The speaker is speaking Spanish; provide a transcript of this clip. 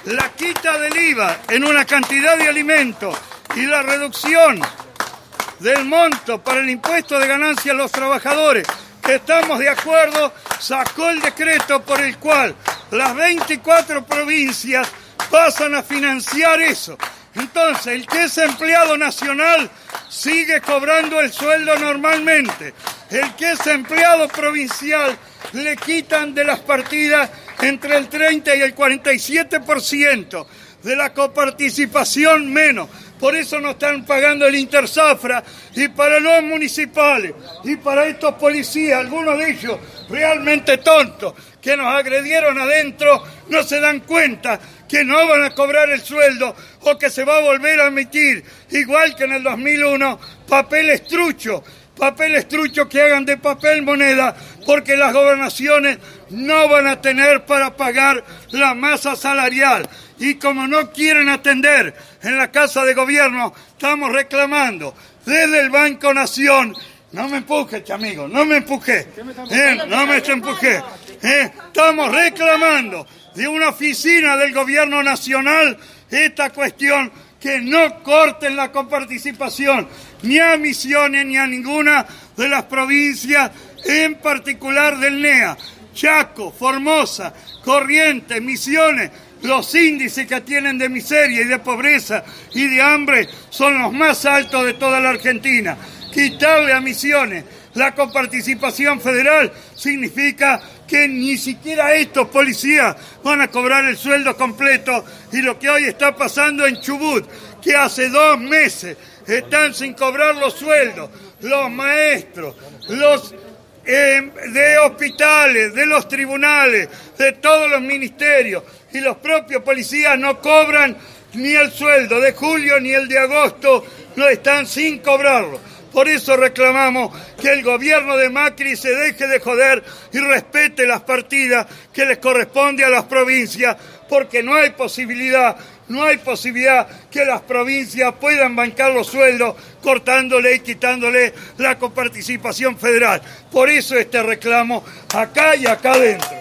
la quita del IVA en una cantidad de alimentos y la reducción del monto para el impuesto de ganancia a los trabajadores, que estamos de acuerdo, sacó el decreto por el cual las 24 provincias pasan a financiar eso. Entonces, el que es empleado nacional sigue cobrando el sueldo normalmente. El que es empleado provincial le quitan de las partidas entre el 30 y el 47% de la coparticipación menos. Por eso no están pagando el Intersafra, y para los municipales y para estos policías, algunos de ellos realmente tontos, que nos agredieron adentro, no se dan cuenta que no van a cobrar el sueldo o que se va a volver a emitir, igual que en el 2001, papeles truchos que hagan de papel moneda, porque las gobernaciones no van a tener para pagar la masa salarial. Y como no quieren atender en la Casa de Gobierno, estamos reclamando desde el Banco Nación. No me empuje, amigo, no me empuje. No me empuje. Estamos reclamando de una oficina del Gobierno Nacional esta cuestión, que no corten la coparticipación ni a Misiones ni a ninguna de las provincias, en particular del NEA. Chaco, Formosa, Corrientes, Misiones, los índices que tienen de miseria y de pobreza y de hambre son los más altos de toda la Argentina. Quitarle a Misiones la coparticipación federal significa que ni siquiera estos policías van a cobrar el sueldo completo, y lo que hoy está pasando en Chubut, que hace 2 meses están sin cobrar los sueldos, los maestros, los de hospitales, de los tribunales, de todos los ministerios, y los propios policías no cobran ni el sueldo de julio ni el de agosto, no están sin cobrarlo. Por eso reclamamos que el gobierno de Macri se deje de joder y respete las partidas que les corresponde a las provincias, porque no hay posibilidad que las provincias puedan bancar los sueldos cortándole y quitándole la coparticipación federal. Por eso este reclamo acá y acá adentro.